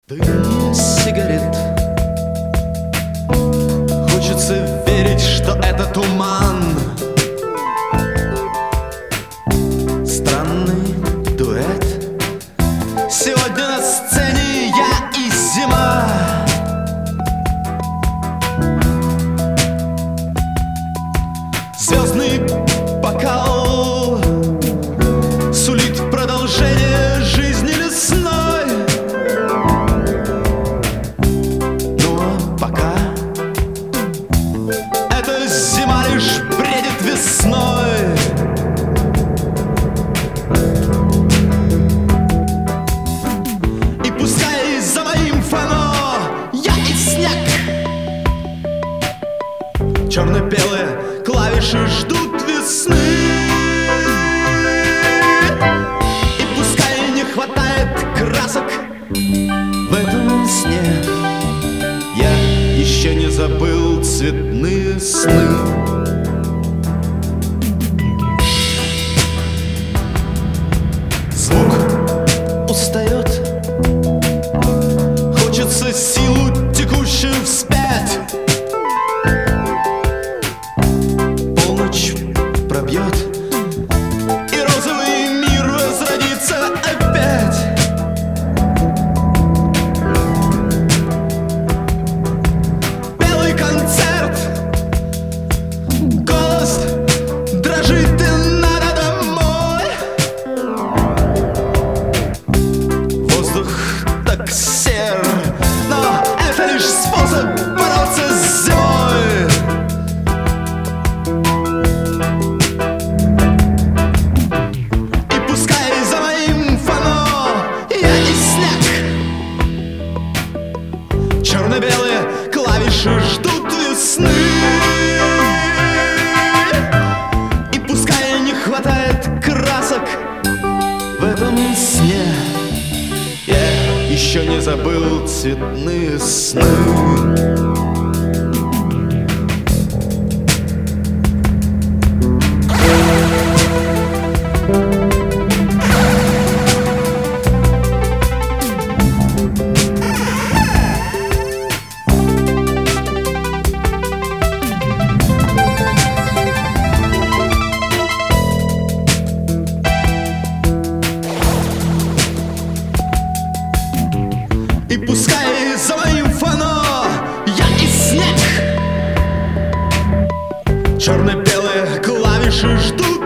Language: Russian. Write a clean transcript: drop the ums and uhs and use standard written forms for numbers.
Дым сигарет. Хочется верить, что это туман. Странный дуэт. Сегодня на сцене я и зима. Звездный бокал сулит продолжение жизни лесной. Но пока эта зима лишь бредит весной. И пускай за моим фано я и снег, черно-белые клавиши ждут весны. И пускай не хватает красок в этом сне, я еще не забыл цветные сны. Звук устает, хочется силу, текущую вспять. Полночь пробьет, и розовый мир возродится опять. Белый концерт, голос дрожит, и надо домой. Воздух так сер, но это лишь способ бороться с зимой. И пускай за моим фано я и снег, черно-белые клавиши ждут весны. И пускай не хватает красок в этом сне, я еще не забыл цветные сны. И пускай за моим фано я и снег, черно-белые клавиши ждут